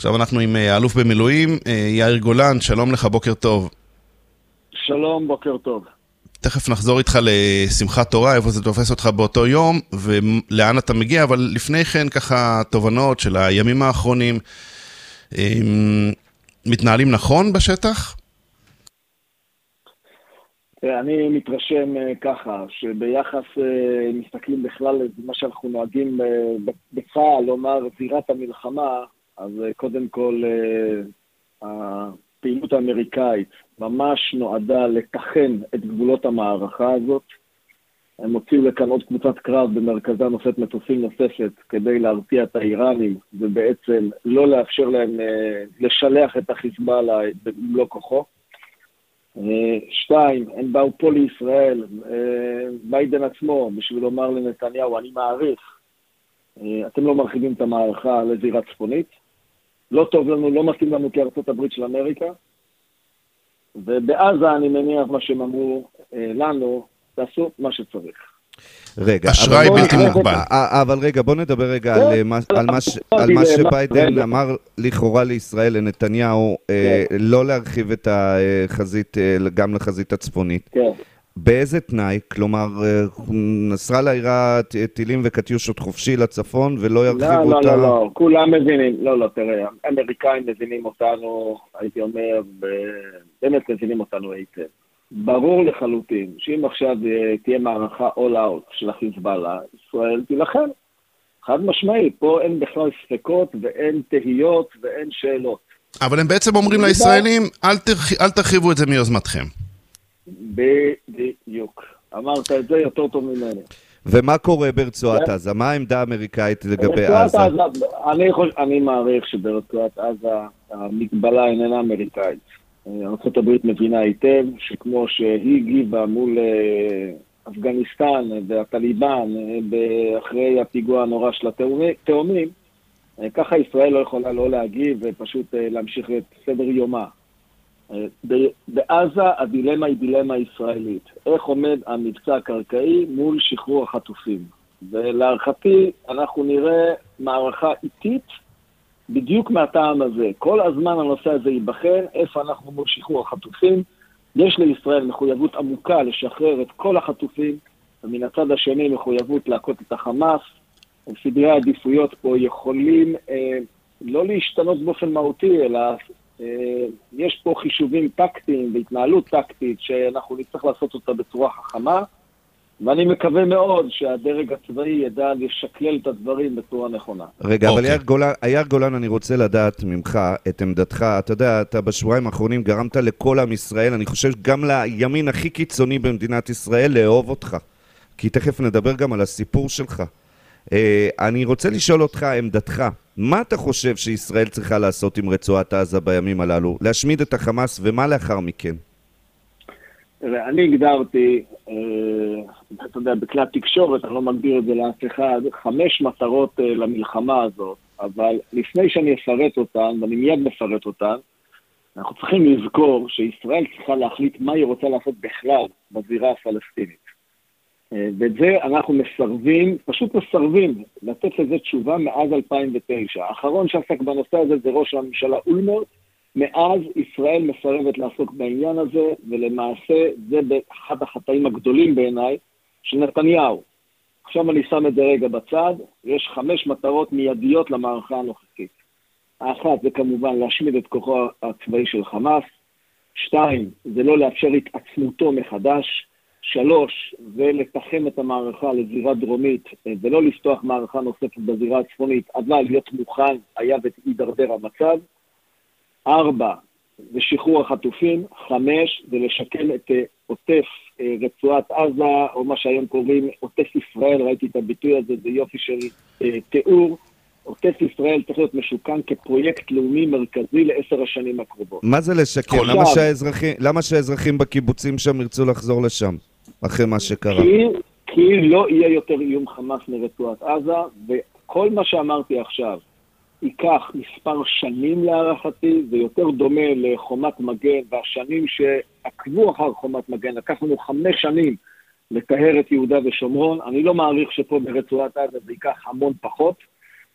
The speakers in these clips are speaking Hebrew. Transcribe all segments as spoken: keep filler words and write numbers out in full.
עכשיו אנחנו עם האלוף במילואים, יאיר גולן, שלום לך, בוקר טוב. שלום, בוקר טוב. תכף נחזור איתך לשמחת תורה, איפה זה תופס אותך באותו יום, ולאן אתה מגיע, אבל לפני כן ככה תובנות של הימים האחרונים, מתנהלים נכון בשטח? אני מתרשם ככה, שביחס מסתכלים בכלל מה שאנחנו נוהגים בצה"ל, לומר זירת המלחמה, אז קודם כל הפעילות האמריקאית ממש נועדה לתחן את גבולות המערכה הזאת. הם הוציאו לכאן עוד קבוצת קרב במרכזה נושאת מטוסים נוספת כדי להרתיע את האיראנים, ובעצם לא לאפשר להם לשלח את החיזבאללה במלוא כוחו. שתיים, הם באו פה לישראל, ביידן עצמו, בשביל לומר לנתניהו, אני מעריך, אתם לא מרחיבים את המערכה לזירה צפונית, לא טוב לנו, לא מתאים לנו כארצות הברית של אמריקה, ובעזה אני מניח מה שהם אמרו לנו, תעשו מה שצריך. רגע, אשראי בלתי מוגבל. אבל רגע, בוא נדבר רגע על מה שביידן אמר לכאורה לישראל, לנתניהו, לא להרחיב את החזית גם לחזית הצפונית. באיזה תנאי? כלומר, נסראללה ירה טילים וקטיושות חופשי לצפון ולא ירחיבו אותה? לא, לא, לא, כולם מבינים. לא, לא, תראה, האמריקאים מבינים אותנו, הייתי אומר, באמת מבינים אותנו היטב. ברור לחלוטין שאם עכשיו תהיה מערכה all out של החיזבאללה, ישראל תילחם. חד משמעי, פה אין בכלל ספקות ואין תהיות ואין שאלות. אבל הם בעצם אומרים לישראלים, אל, תרח... אל תרחיבו את זה מיוזמתכם. בדיוק. אמרת את זה יותר טוב ממני. ומה קורה ברצועת עזה? מה העמדה האמריקאית לגבי עזה? אני, חוש... אני מעריך שברצועת עזה המגבלה איננה אמריקאית. ארצות הברית מבינה היטב שכמו שהיא הגיבה מול אפגניסטן והטליבן אחרי הפיגוע הנורא של התאומים, ככה ישראל לא יכולה לא להגיב ופשוט להמשיך את סדר יומה. בעזה הדילמה היא דילמה ישראלית. איך עומד המבצע הקרקעי מול שחרור החטופים? ולהערכתי אנחנו נראה מערכה איטית בדיוק מהטעם הזה. כל הזמן הנושא הזה ייבחן, איפה אנחנו מול שחרור החטופים. יש לישראל מחויבות עמוקה לשחרר את כל החטופים, ומן הצד השני מחויבות להכות את החמאס. סדרי העדיפויות פה יכולים אה, לא להשתנות באופן מהותי, אלא אה, יש פה חישובים טקטיים והתנהלות טקטית שאנחנו נצטרך לעשות אותה בצורה חכמה, ואני מקווה מאוד שהדרג הצבאי ידע לשקלל את הדברים בצורה נכונה. רגע, אבל יאיר גולן, יאיר גולן, אני רוצה לדעת ממך את עמדתך. אתה יודע, אתה בשבועיים האחרונים גרמת לכל עם ישראל, אני חושב גם לימין הכי קיצוני במדינת ישראל, לאהוב אותך. כי תכף נדבר גם על הסיפור שלך. אני רוצה לשאול אותך, עמדתך, מה אתה חושב שישראל צריכה לעשות עם רצועת עזה בימים הללו? להשמיד את החמאס ומה לאחר מכן? אני הגדרתי, אתה יודע, בכלי התקשורת, אני לא מגדיר את זה לאף אחד, חמש מטרות למלחמה הזאת, אבל לפני שאני אפרט אותן, ואני מיד מפרט אותן, אנחנו צריכים לזכור שישראל צריכה להחליט מה היא רוצה לעשות בכלל בזירה הפלסטינית. ואת זה אנחנו מסרבים, פשוט מסרבים, לתת לזה תשובה מאז אלפיים ותשע. האחרון שעסק בנושא הזה זה ראש הממשלה אולמרט, מאז ישראל מסרבת לעסוק בעניין הזה, ולמעשה זה באחד החטאים הגדולים בעיניי של נתניהו. עכשיו אני שם את זה רגע בצד, יש חמש מטרות מיידיות למערכה הנוכחית. האחת זה כמובן להשמיד את כוחו הצבאי של חמאס, שתיים זה לא לאפשר התעצמותו מחדש, שלוש זה לתחם את המערכה לזירה דרומית ולא לפתוח מערכה נוספת בזירה הצפונית, אבל להיות מוכן היה והתדרדר המצב, ארבע, זה שחרור החטופים, חמש, זה לשקם את עוטף רצועת עזה, או מה שהיום קוראים עוטף ישראל, ראיתי את הביטוי הזה, זה יופי של תיאור, עוטף ישראל צריך להיות משוקם כפרויקט לאומי מרכזי לעשר השנים הקרובות. מה זה לשקם? עכשיו, למה, שהאזרחים, למה שהאזרחים בקיבוצים שם ירצו לחזור לשם, אחרי מה שקרה? כי, כי לא יהיה יותר איום חמאס מרצועת עזה, וכל מה שאמרתי עכשיו, ייקח מספר שנים להערכתי, זה יותר דומה לחומת מגן, והשנים שעקבו אחר חומת מגן, לקח לנו חמש שנים לטהר את יהודה ושומרון, אני לא מעריך שפה ברצועת עזה זה ייקח המון פחות,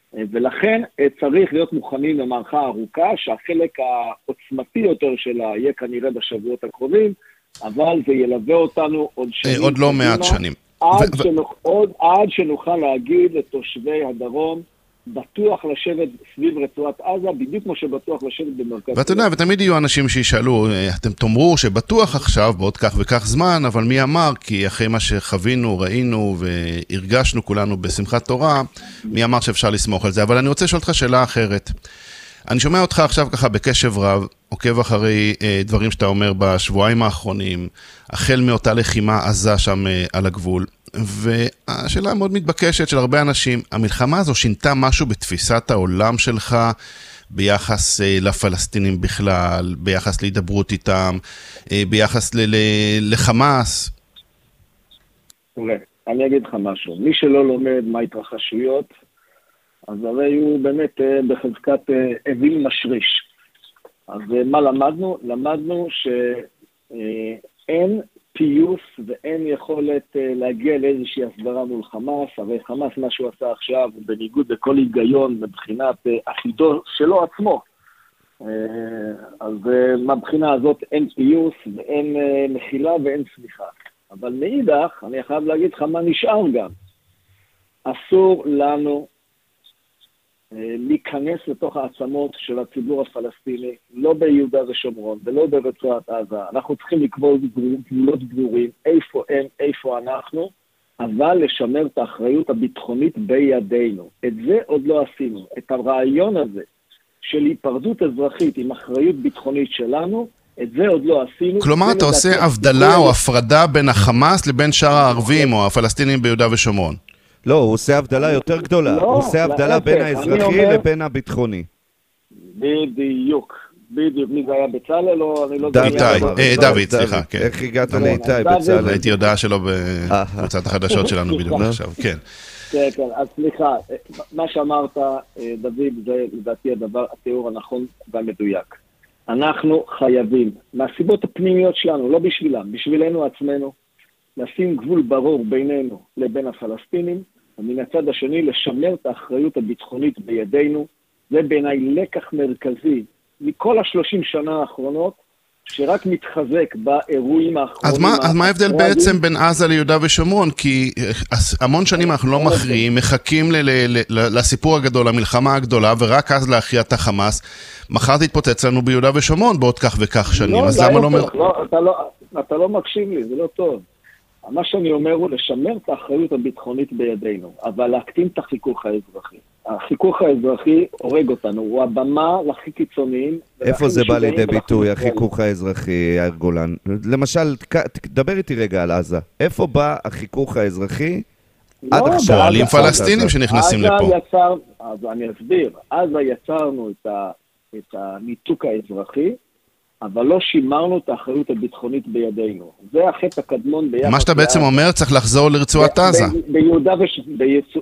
ולכן צריך להיות מוכנים למערכה ארוכה, שהחלק העוצמתי יותר שלה יהיה כנראה בשבועות הקרובים, אבל זה ילווה אותנו עוד שנים. עוד לא מעט שנים. עד, ו... שנוכ... עוד, עד שנוכל להגיד לתושבי הדרום, בטוח לשבת סביב רצועת עזה, בדיוק כמו שבטוח לשבת במרכז. ואתה יודע, ותמיד יהיו אנשים שישאלו, אתם תאמרו שבטוח עכשיו, בעוד כך וכך זמן, אבל מי אמר? כי אחרי מה שחווינו, ראינו והרגשנו כולנו בשמחת תורה, מי אמר שאפשר לסמוך על זה? אבל אני רוצה לשאול אותך שאלה אחרת. אני שומע אותך עכשיו ככה בקשב רב, עוקב אחרי אה, דברים שאתה אומר בשבועיים האחרונים, החל מאותה לחימה עזה שם אה, על הגבול, והשאלה מאוד מתבקשת של הרבה אנשים, המלחמה הזו שינתה משהו בתפיסת העולם שלך, ביחס אה, לפלסטינים בכלל, ביחס להידברות איתם, אה, ביחס ל- ל- לחמאס? תראה, אני אגיד לך משהו, מי שלא לומד מה התרחשויות, אז הרי הוא באמת אה, בחזקת אה, אוויל משריש. אז אה, מה למדנו? למדנו שאין אה, פיוס ואין יכולת אה, להגיע לאיזושהי הסדרה מול חמאס, הרי חמאס מה שהוא עשה עכשיו הוא בניגוד לכל היגיון מבחינת אה, אחידו שלו עצמו. אה, אז אה, מהבחינה הזאת אין פיוס ואין אה, מחילה ואין סליחה. אבל מאידך, אני חייב להגיד לך מה נשאר גם. אסור לנו להיכנס לתוך העצמות של הציבור הפלסטיני, לא ביהודה ושומרון ולא ברצועת עזה. אנחנו צריכים לקבוע גבולות ברורים, איפה הם, איפה אנחנו, אבל לשמר את האחריות הביטחונית בידינו. את זה עוד לא עשינו. את הרעיון הזה של היפרדות אזרחית עם אחריות ביטחונית שלנו, את זה עוד לא עשינו. כלומר, אתה עושה הבדלה או הפרדה בין החמאס לבין שאר הערבים או הפלסטינים ביהודה ושומרון. לא, הוא עושה הבדלה יותר גדולה. לא, הוא עושה הבדלה להפך, בין האזרחי אומר... לבין הביטחוני. בדיוק. בדיוק. מי זה היה בצלאל או אני לא... איתי, דוד, סליחה. איך הגעת לאיתי בצלאל? הייתי הודעה שלו בקבוצת החדשות שלנו בדיוק עכשיו, כן. כן, כן, אז סליחה, מה שאמרת, דוד, זה לדעתי הדבר, התיאור הנכון והמדויק. אנחנו חייבים, מהסיבות הפנימיות שלנו, לא בשבילם, בשבילנו עצמנו, לשים גבול ברור בינינו לבין הפלסטינים, ומן הצד השני לשמר את האחריות הביטחונית בידינו. זה בעיניי לקח מרכזי מכל השלושים שנה האחרונות, שרק מתחזק באירועים האחרונים. אז מה, אז מה ההבדל בעצם בין עזה ליהודה ושומרון? כי המון שנים אנחנו לא מכריעים, מחכים ל- ל- ל- לסיפור הגדול, למלחמה הגדולה, ורק אז להכריע את החמאס. מחר תתפוצץ לנו ביהודה ושומרון בעוד כך וכך שנים, לא, אז למה לא... לא, אתה לא, אתה לא מקשיב לי, זה לא טוב. מה שאני אומר הוא לשמר את האחריות הביטחונית בידינו, אבל להקטין את החיכוך האזרחי. החיכוך האזרחי הורג אותנו, הוא הבמה לכי קיצוניים. איפה זה בא לידי ביטוי, החיכוך האזרחי, יאיר גולן? למשל, דבר איתי רגע על עזה. איפה בא החיכוך האזרחי עד עכשיו? פועלים פלסטינים שנכנסים לפה. אז אני אסביר. עזה יצרנו את הניתוק האזרחי, אבל לא שימרנו את האחריות הביטחונית בידינו. זה החטא הקדמון ביחד. מה שאתה בעצם אומר, צריך לחזור לרצועת עזה. ביהודה ושומרון,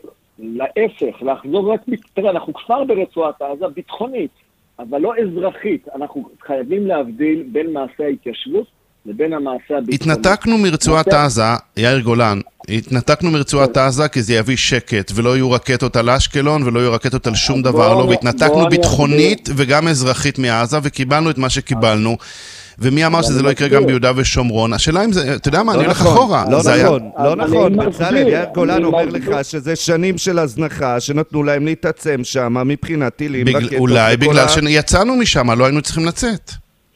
להפך, לחזור רק, תראה, אנחנו כבר ברצועת עזה ביטחונית, אבל לא אזרחית. אנחנו חייבים להבדיל בין מעשה ההתיישבות לבין המעשה הביטחוני. התנתקנו מרצועת עזה, יאיר גולן, התנתקנו מרצועת עזה כי זה יביא שקט, ולא יהיו רקטות על אשקלון, ולא יהיו רקטות על שום דבר, לא, והתנתקנו ביטחונית וגם אזרחית מעזה, וקיבלנו את מה שקיבלנו, ומי אמר שזה לא יקרה גם ביהודה ושומרון? השאלה אם זה, אתה יודע מה, אני הולך אחורה. לא נכון, לא נכון, בצלאל, יאיר גולן אומר לך שזה שנים של הזנחה, שנתנו להם להתעצם שם, מבחינת טילים, רקטות. אולי בגלל שיצאנו משם, לא היינו צריכים לצאת.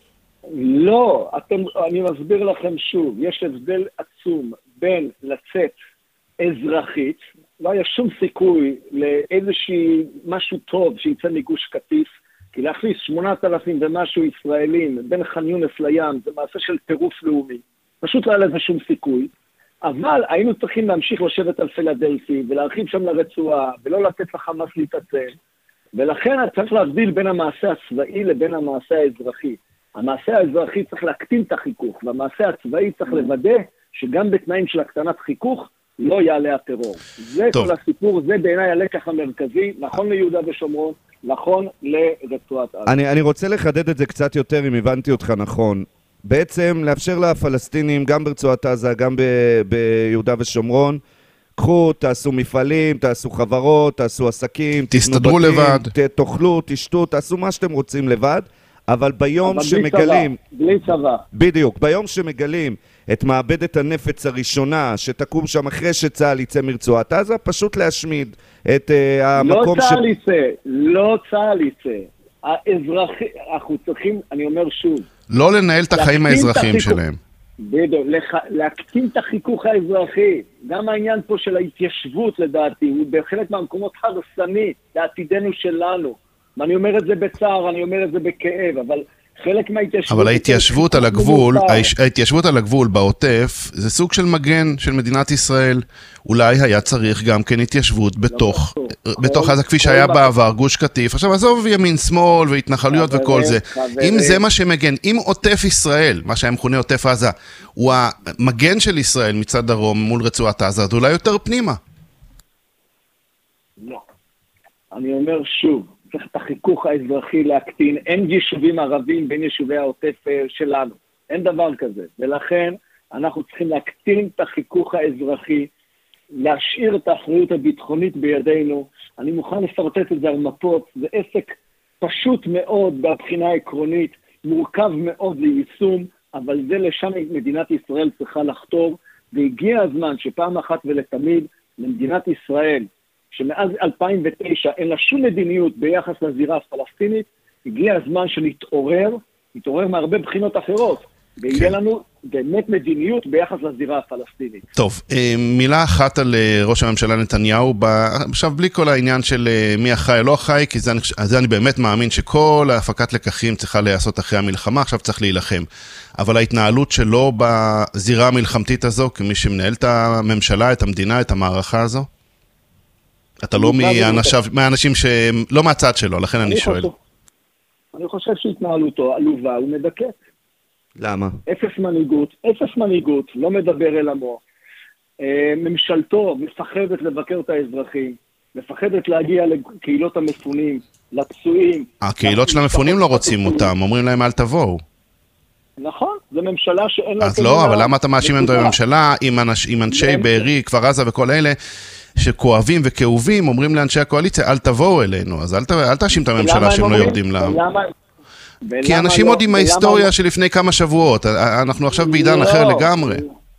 לא, אתם, אני מסביר לכם שוב, יש הבדל עצום בין לצאת אזרחית, לא היה שום סיכוי לאיזושהי משהו טוב שיצא מגוש קטיף, כי להכניס שמונת אלפים ומשהו ישראלים בין ח'אן יונס לים, זה מעשה של טירוף לאומי, פשוט לא היה לזה שום סיכוי, אבל היינו צריכים להמשיך לשבת על פילדלפי ולהרחיב שם לרצועה ולא לתת לחמאס להתעצם, ולכן צריך להבדיל בין המעשה הצבאי לבין המעשה האזרחי. המעשה האזרחי צריך להקטין את החיכוך, והמעשה הצבאי צריך לוודא שגם בתנאים של הקטנת חיכוך לא יעלה הטרור. זה טוב. כל הסיפור, זה בעיניי הלקח המרכזי, נכון ליהודה ושומרון, נכון לרצועת עזה. אני, אני רוצה לחדד את זה קצת יותר, אם הבנתי אותך נכון. בעצם לאפשר לפלסטינים, גם ברצועת עזה, גם ב, ביהודה ושומרון, קחו, תעשו מפעלים, תעשו חברות, תעשו עסקים, תסתדרו לבד. תאכלו, תשתו, תעשו מה שאתם רוצים לבד, אבל ביום אבל שמגלים... בלי צבא. בדיוק, ביום שמגלים את מעבדת הנפץ הראשונה, שתקום שם אחרי שצה"ל יצא מרצועת עזה, פשוט להשמיד את uh, המקום לא ש... לא צה"ל יצא, לא צה"ל יצא. האזרחי, אנחנו צריכים, אני אומר שוב, לא לנהל את החיים האזרחיים שלהם. בדיוק, להקטין את החיכוך האזרחי. גם העניין פה של ההתיישבות לדעתי, הוא בחלק מהמקומות הרסני לעתידנו שלנו. ואני אומר את זה בצער, אני אומר את זה בכאב, אבל חלק מההתיישבות... אבל ההתיישבות על הגבול, ההתיישבות על הגבול בעוטף, זה סוג של מגן של מדינת ישראל. אולי היה צריך גם כן התיישבות בתוך, בתוך עזה, כפי שהיה בעבר, גוש קטיף. עכשיו, עזוב ימין, שמאל והתנחלויות וכל זה. אם זה מה שמגן, אם עוטף ישראל, מה שהיה מכונה עוטף עזה, הוא המגן של ישראל מצד דרום מול רצועת עזה, אז אולי יותר פנימה. לא. אני אומר שוב, צריך את החיכוך האזרחי להקטין, אין יישובים ערבים בין יישובי העוטף שלנו, אין דבר כזה, ולכן אנחנו צריכים להקטין את החיכוך האזרחי, להשאיר את האחריות הביטחונית בידינו. אני מוכן לפרטט את זה על מפות, זה עסק פשוט מאוד בבחינה העקרונית, מורכב מאוד ליישום, אבל זה לשם מדינת ישראל צריכה לחתור, והגיע הזמן שפעם אחת ולתמיד למדינת ישראל, שמאז אלפיים ותשע אין לה שום מדיניות ביחס לזירה הפלסטינית, הגיע הזמן שנתעורר, נתעורר מהרבה בחינות אחרות, ויהיה לנו באמת מדיניות ביחס לזירה הפלסטינית. טוב, מילה אחת על ראש הממשלה נתניהו, עכשיו בלי כל העניין של מי אחראי או לא אחראי, כי זה, זה אני באמת מאמין שכל ההפקת לקחים צריכה להיעשות אחרי המלחמה, עכשיו צריך להילחם. אבל ההתנהלות שלו בזירה המלחמתית הזו, כמי שמנהל את הממשלה, את המדינה, את המערכה הזו, אתה לא מהאנשים שהם, לא מהצד שלו, לכן אני שואל. אני חושב שהתנהלותו עלובה ומדכאת. למה? אפס מנהיגות, אפס מנהיגות, לא מדבר אל עמו. ממשלתו מפחדת לבקר את האזרחים, מפחדת להגיע לקהילות המפונים, לפצועים. הקהילות של המפונים לא רוצים אותם, אומרים להם אל תבואו. נכון, זו ממשלה שאין לה... אז לא, אבל למה אתה מאשים את הממשלה עם אנשי בארי, כפר עזה וכל אלה, שכואבים וכאובים, אומרים לאנשי הקואליציה, אל תבואו אלינו, אז אל תאשים את הממשלה שהם לא יורדים להם. כי אנשים עוד עם ההיסטוריה שלפני כמה שבועות, אנחנו עכשיו בעידן אחר לגמרי.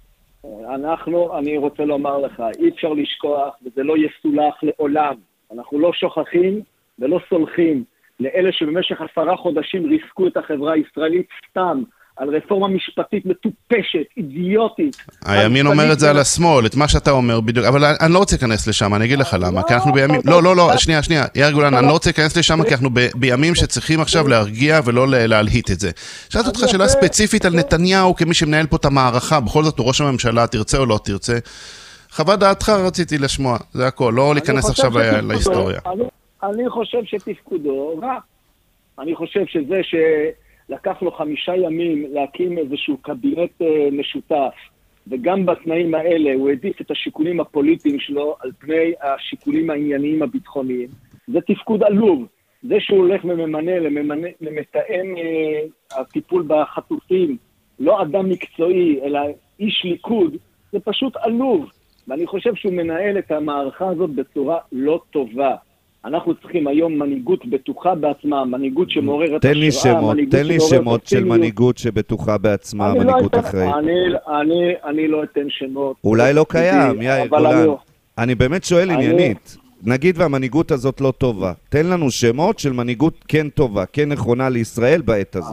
אנחנו, אני רוצה לומר לך, אי אפשר לשכוח, וזה לא יסולח לעולם. אנחנו לא שוכחים ולא סולחים לאלה שבמשך עשרה חודשים ריסקו את החברה הישראלית סתם, על רפורמה משפטית מטופשת, אידיוטית. הימין אומר את זה על השמאל, את מה שאתה אומר בדיוק, אבל אני לא רוצה להיכנס לשם, אני אגיד לך למה, כי אנחנו בימים, לא, לא, לא, שנייה, שנייה, יאיר גולן, אני לא רוצה להיכנס לשם, כי אנחנו בימים שצריכים עכשיו להרגיע ולא להלהיט את זה. שאלת אותך שאלה ספציפית על נתניהו, כמי שמנהל פה את המערכה, בכל זאת הוא ראש הממשלה, תרצה או לא תרצה, חוות דעתך רציתי לשמוע, זה הכל, לא להיכנס עכשיו להיסטוריה. אני חושב שתפקודו רע. אני חושב שזה ש... לקח לו חמישה ימים להקים איזשהו קבינט משותף, וגם בתנאים האלה הוא העדיף את השיקולים הפוליטיים שלו על פני השיקולים הענייניים הביטחוניים. זה תפקוד עלוב. זה שהוא הולך וממנה למתאם הטיפול בחטופים, לא אדם מקצועי, אלא איש ליכוד, זה פשוט עלוב. ואני חושב שהוא מנהל את המערכה הזאת בצורה לא טובה. אנחנו צריכים היום מנהיגות בטוחה בעצמה, מנהיגות שמעוררת השראה, מנהיגות שמעוררת אופטימיות. תן לי שמות של מנהיגות שבטוחה בעצמה, מנהיגות אחראית. אני לא אתן שמות. אולי לא קיים, יאיר גולן. אני באמת שואל עניינית. נגיד והמנהיגות הזאת לא טובה. תן לנו שמות של מנהיגות כן טובה, כן נכונה לישראל בעת הזו.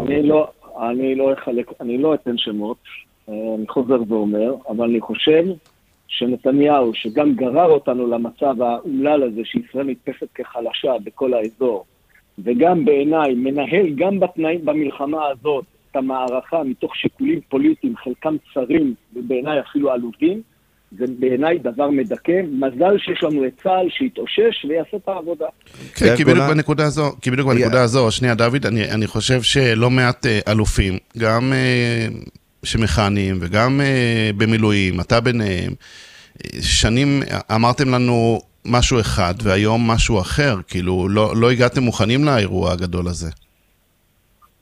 אני לא אתן שמות, אני חוזר ואומר, אבל אני חושב שנתניהו, שגם גרר אותנו למצב האומלל הזה, שישראל נתפסת כחלשה בכל האזור, וגם בעיניי מנהל גם בתנאים במלחמה הזאת את המערכה מתוך שיקולים פוליטיים, חלקם צרים ובעיניי אפילו עלובים, זה בעיניי דבר מדכא. מזל שיש לנו את צה"ל שיתאושש ויעשה את העבודה. כן, כי בדיוק בנקודה הזו, כי בדיוק בנקודה הזו, שנייה דוד, אני, אני חושב שלא מעט אלופים, גם שמכהנים וגם במילואים, אתה ביניהם, שנים אמרתם לנו משהו אחד והיום משהו אחר, כאילו לא, לא הגעתם מוכנים לאירוע הגדול הזה.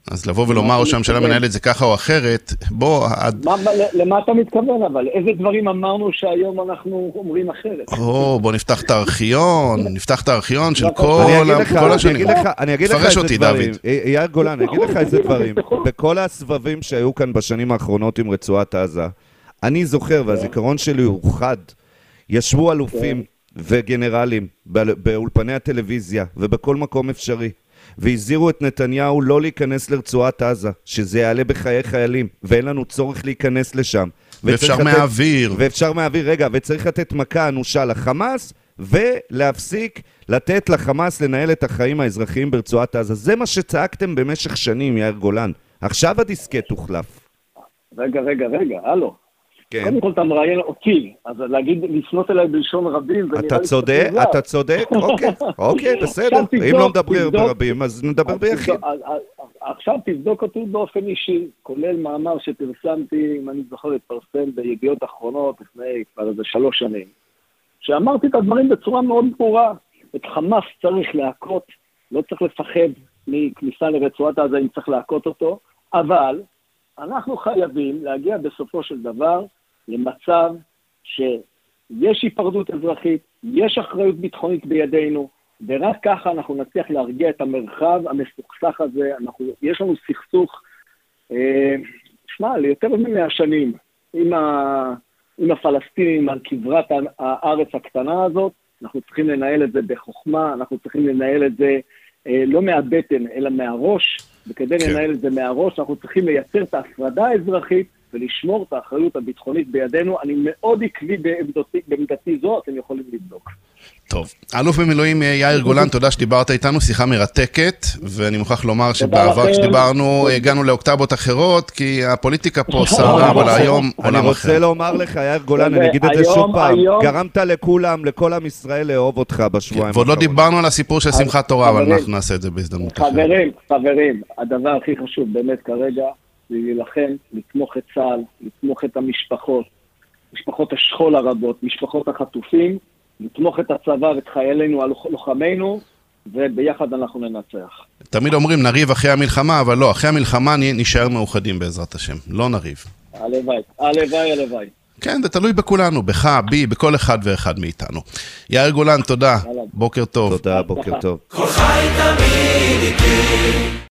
אז לבוא ולומר ראש הממשלה מנהל את זה ככה או אחרת, בוא... למה אתה מתכוון אבל? איזה דברים אמרנו שהיום אנחנו אומרים אחרת? או, בוא נפתח את הארכיון, נפתח את הארכיון של כל השנים. אני אגיד לך איזה דברים, יאיר גולן, אני אגיד לך איזה דברים. בכל הסבבים שהיו כאן בשנים האחרונות עם רצועת עזה, אני זוכר, והזיכרון שלי הוא חד, ישבו אלופים וגנרלים באולפני הטלוויזיה ובכל מקום אפשרי. והזהירו את נתניהו לא להיכנס לרצועת עזה, שזה יעלה בחיי חיילים, ואין לנו צורך להיכנס לשם. ואפשר מהאוויר. ואפשר מהאוויר, רגע, וצריך לתת מכה אנושה לחמאס, ולהפסיק לתת לחמאס לנהל את החיים האזרחיים ברצועת עזה. זה מה שצעקתם במשך שנים, יאיר גולן. עכשיו הדיסקט הוחלף. רגע, רגע, רגע, הלו. כן. קודם כל אתה מראיין אותי, אז להגיד, לפנות אליי בלשון רבים, אתה צודק, אתה צודק, אוקיי, אוקיי, בסדר. אם לא מדבר ברבים, אז נדבר ביחיד. עכשיו תבדוק אותי באופן אישי, כולל מאמר שפרסמתי, אם אני זוכר להתפרסם בידיעות אחרונות, לפני כבר איזה שלוש שנים, שאמרתי את הדברים בצורה מאוד ברורה, את חמאס צריך להכות, לא צריך לפחד מכניסה לרצועת עזה אם צריך להכות אותו, אבל אנחנו חייבים להגיע בסופו של דבר למצב שיש היפרדות אזרחית, יש אחריות ביטחונית בידינו, ורק ככה אנחנו נצליח להרגיע את המרחב המסוכסך הזה. אנחנו, יש לנו סכסוך, אה, שמע, ליותר ממאה שנים עם, ה, עם הפלסטינים על כברת הארץ הקטנה הזאת. אנחנו צריכים לנהל את זה בחוכמה, אנחנו צריכים לנהל את זה אה, לא מהבטן אלא מהראש, וכדי כן. לנהל את זה מהראש אנחנו צריכים לייצר את ההפרדה האזרחית ולשמור את האחריות הביטחונית בידינו. אני מאוד עקבי בעמדתי, בעמדתי זו, אתם יכולים לבדוק. טוב, אלוף במילואים יאיר גולן, תודה שדיברת איתנו, שיחה מרתקת, ואני מוכרח לומר שבעבר כשדיברנו הגענו לאוקטבות אחרות, כי הפוליטיקה פה סערה, אבל היום עולם אחר. אני רוצה לומר לך, יאיר גולן, אני אגיד את זה שוב פעם, גרמת לכולם, לכל עם ישראל לאהוב אותך בשבועיים. ועוד לא דיברנו על הסיפור של שמחת תורה, אבל אנחנו נעשה את זה בהזדמנות אחרת. חברים, חברים, הדבר הכי חשוב באמת כרגע, זה להילחם, לתמוך את צה"ל, לתמוך את המשפחות, משפחות השכול הרבות, משפחות החטופים, לתמוך את הצבא ואת חיילינו, לוחמינו, וביחד אנחנו ננצח. תמיד אומרים נריב אחרי המלחמה, אבל לא, אחרי המלחמה נשאר מאוחדים בעזרת השם, לא נריב. הלוואי, הלוואי, הלוואי. כן, זה תלוי בכולנו, בך, בי, בכל אחד ואחד מאיתנו. יאיר גולן, תודה, בוקר טוב. תודה, בוקר טוב. כל חי תמיד איתי